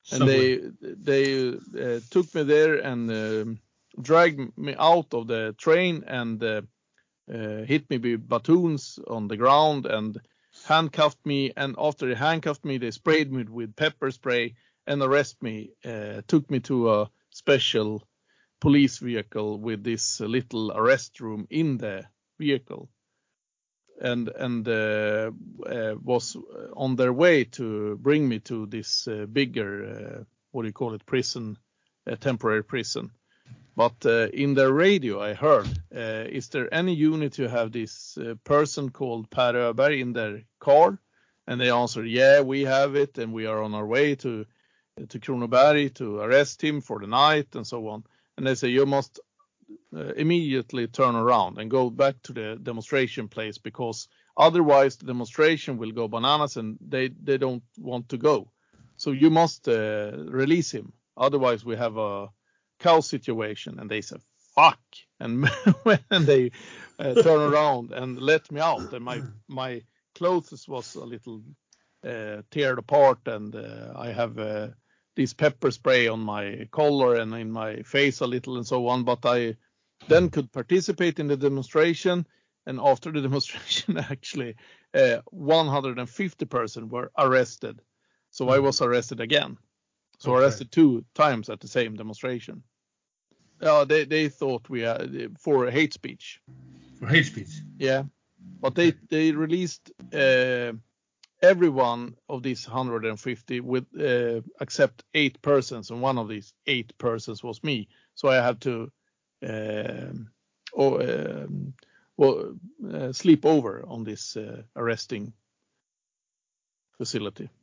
And Subway. they took me there and dragged me out of the train and hit me with batons on the ground and handcuffed me. And after they handcuffed me, they sprayed me with pepper spray and arrested me. Took me to a special police vehicle with this little arrest room in the vehicle, and was on their way to bring me to this bigger what do you call it, prison, temporary prison. But in the radio I heard, is there any unit who have this person called Per Öberg in their car? And they answered, yeah, we have it, and we are on our way to Kronoberg to arrest him for the night and so on. And they say, you must immediately turn around and go back to the demonstration place, because otherwise the demonstration will go bananas and they don't want to go. So you must release him. Otherwise we have a cow situation. And they said, fuck. And when they turn around and let me out, and my clothes was a little teared apart, and I have this pepper spray on my collar and in my face a little and so on. But I then could participate in the demonstration. And after the demonstration, actually, 150 persons were arrested. So I was arrested again. So arrested 2 times at the same demonstration. They thought we had for hate speech. For hate speech? Yeah. But they released every one of these 150 with except 8 persons, and one of these 8 persons was me. So I had to sleep over on this arresting facility.